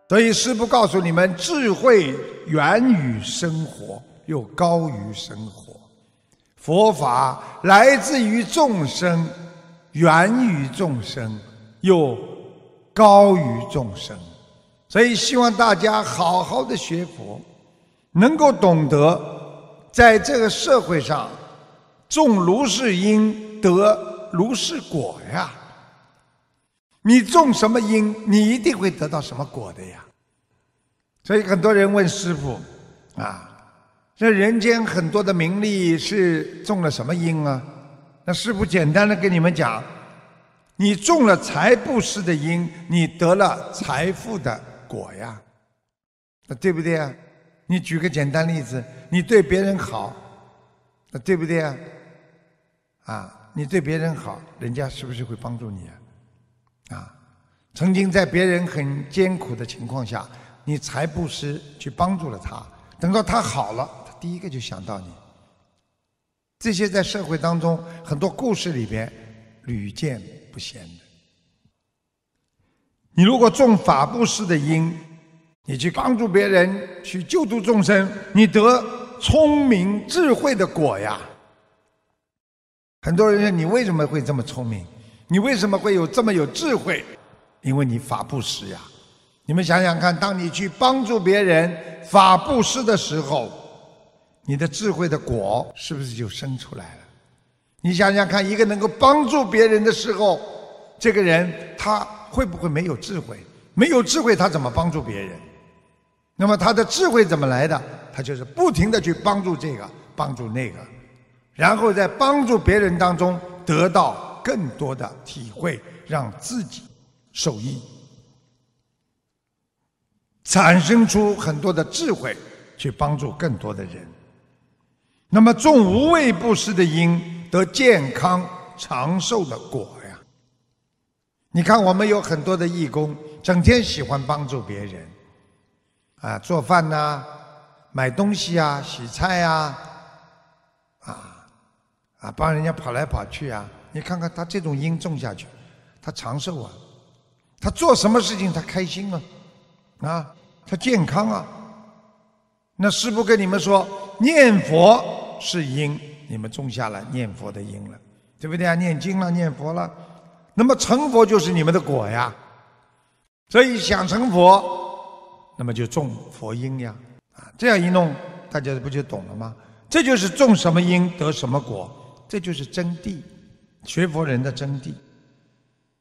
所以师父告诉你们，智慧源于生活，又高于生活。佛法来自于众生，源于众生，又高于众生。所以希望大家好好的学佛，能够懂得在这个社会上种如是因得如是果呀。你种什么因，你一定会得到什么果的呀。所以很多人问师父啊，这人间很多的名利是种了什么因啊？那师父简单的跟你们讲，你种了财布施的因，你得了财富的果呀，那对不对啊？你举个简单例子，你对别人好，那对不对啊？啊，你对别人好，人家是不是会帮助你啊？啊，曾经在别人很艰苦的情况下，你财布施去帮助了他，等到他好了，他第一个就想到你。这些在社会当中很多故事里边屡见不鲜的。你如果种法布施的因，你去帮助别人，去救度众生，你得聪明智慧的果呀。很多人说你为什么会这么聪明？你为什么会有这么有智慧？因为你法布施呀。你们想想看，当你去帮助别人法布施的时候，你的智慧的果是不是就生出来了？你想想看，一个能够帮助别人的时候，这个人他会不会没有智慧？没有智慧他怎么帮助别人？那么他的智慧怎么来的？他就是不停地去帮助这个帮助那个，然后在帮助别人当中得到更多的体会，让自己受益，产生出很多的智慧，去帮助更多的人。那么种无畏布施的因，得健康长寿的果呀。你看我们有很多的义工，整天喜欢帮助别人啊，做饭啊，买东西啊，洗菜啊，帮人家跑来跑去啊。你看看他这种因种下去，他长寿啊，他做什么事情他开心啊，他健康啊。那师父跟你们说，念佛是因，你们种下了念佛的因了，对不对啊？念经了，念佛了，那么成佛就是你们的果呀。所以想成佛，那么就种佛因呀。这样一弄，大家不就懂了吗？这就是种什么因得什么果，这就是真谛，学佛人的真谛。